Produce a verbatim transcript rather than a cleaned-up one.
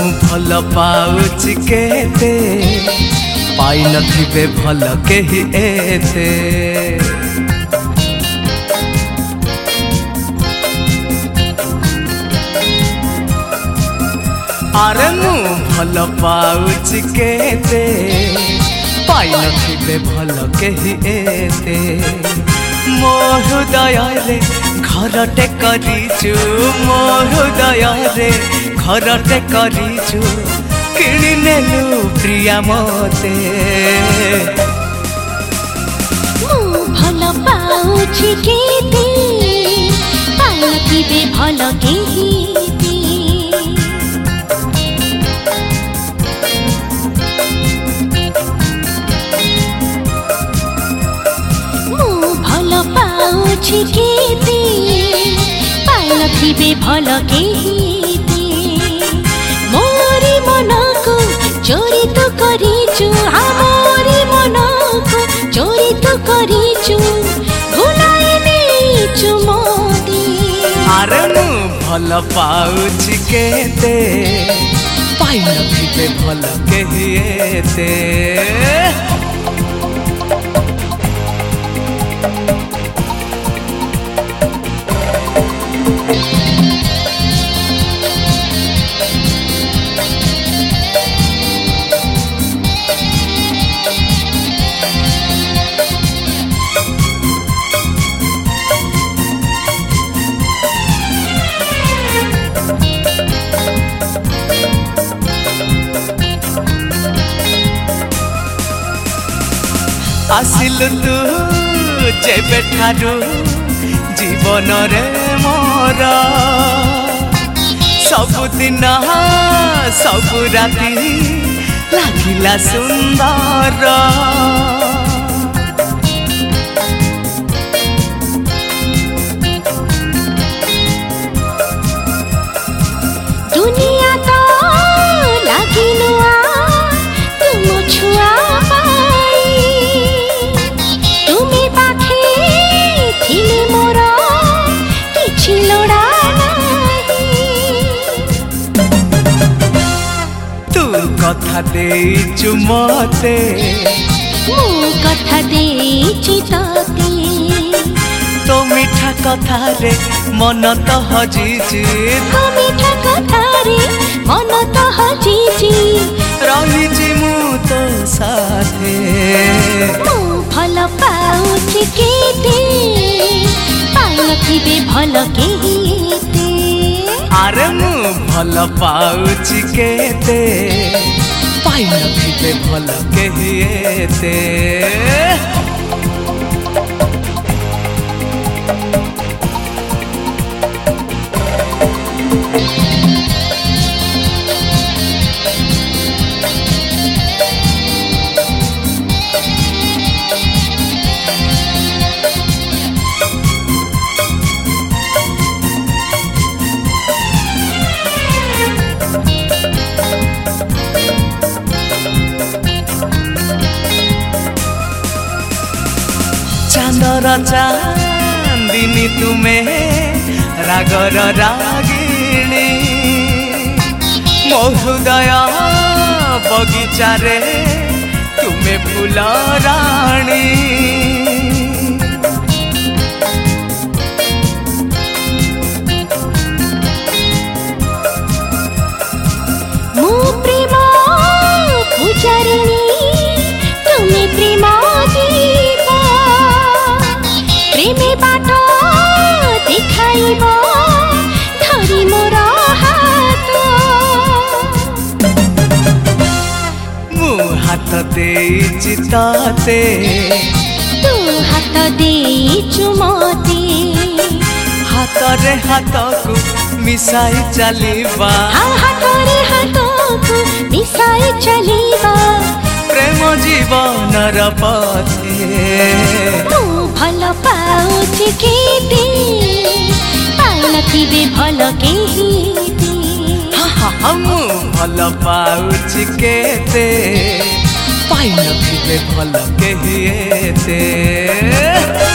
भल पाउछि केते पाई नथिबे भल केहि एते। अरे मु भल पाउछि केते पाई नथिबे भल केहि एते। मो हृदय रे घरटे करिछु मो हृदय रे घरटे करिछु किणी नेलु प्रिया मते। मु भल पाउछि केते पाई नथिबे भल केहि केते पाई नथिबे भल केहिते। मोरी मन को चोरी तो करिछु मोरी मन को चोरी तो करिछु भुलाई नेछु मोती। अरे मु भल पाउछि केते पाई नथिबे भल केहि एते। आसिलु तू जेबे ठारू जीवन रे मोर सबुदिन सबु राति लागिला सुंदर। दुनिया तो लागिनुआ तुम छुआ कथा देइछु मते मु कथा देइछि तते। तो मीठा कथा रे मन तो हजिछि तो मीठा कथा रे मन तो हजिछि रहिछि मु तो साथे। मु भल पाउछि केते पाई नथिबे भल केहि एते। अरे मु भल पाउछि केते पाई नथिबे भल केहि एते। चांदर चांदिनी तुमे रागर रागिणी मो हृदय बगीचा रे तुमे फूल राणी। मु प्रेम पूजारिणी तुमे प्रेम दीपा प्रेमे बाट देखाइब धरी मोर हाथ। मु हाथ देइछि तते तू हाथ देइछु मते। हाथ रे हाथ को मिसाई चलीबा हाथ रे हाथ को मिसाई चलीबा प्रेम जीवन र पथे। मु भल पाउछि केते पाई नथिबे भल केहि एते। मु भल पाउछि केते पाई नथिबे भल केहि एते।